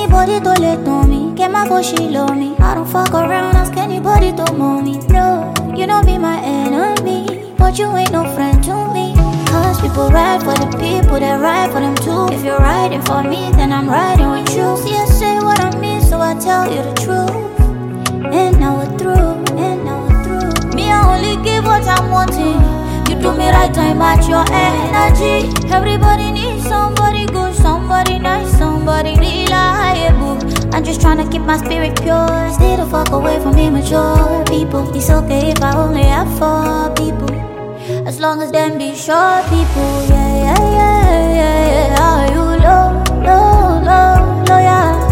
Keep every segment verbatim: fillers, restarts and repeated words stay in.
anybody to let on me. Get my for she love me. I don't fuck around, ask anybody to moan me. No, you don't be my enemy, but you ain't no friend to me. Cause people ride for the people that ride for them too. If you're riding for me, then I'm riding with you. See, I say what I mean, so I tell you the truth. And now we're through, and now we're through. Me, I only give what I'm wanting. You do me right, I match your energy. Everybody needs somebody good, somebody nice, somebody reliable. I'm just tryna keep my spirit pure. Stay the fuck away from immature people. It's okay if I only have four people, as long as them be sure people. Yeah, yeah, yeah, yeah, yeah. Are you low, low, low, low, yeah?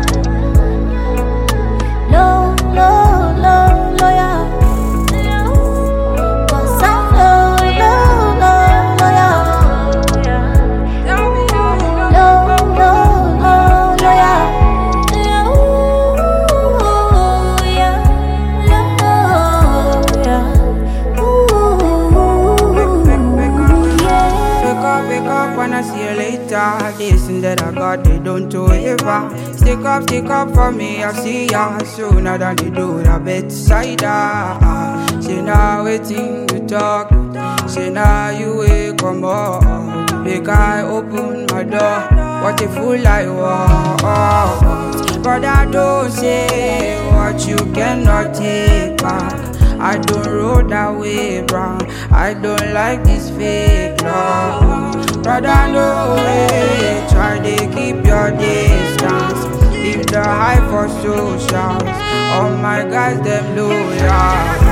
Low, low, low, low, yeah. Cause I'm low, low, low, low, yeah. Low, low, low, low, yeah. When I see you later, this and that I got, they don't do ever. Stick up, stick up for me, I see ya sooner than they do the bedside. Say now waiting to talk, say now you wake come up. Make I open my door, what a fool I was. But I don't say what you cannot take back. I don't roll that way, bro. I don't like this fake love. Brother, no way. Try to keep your distance. Leave the hype for socials. All my guys, them loyal.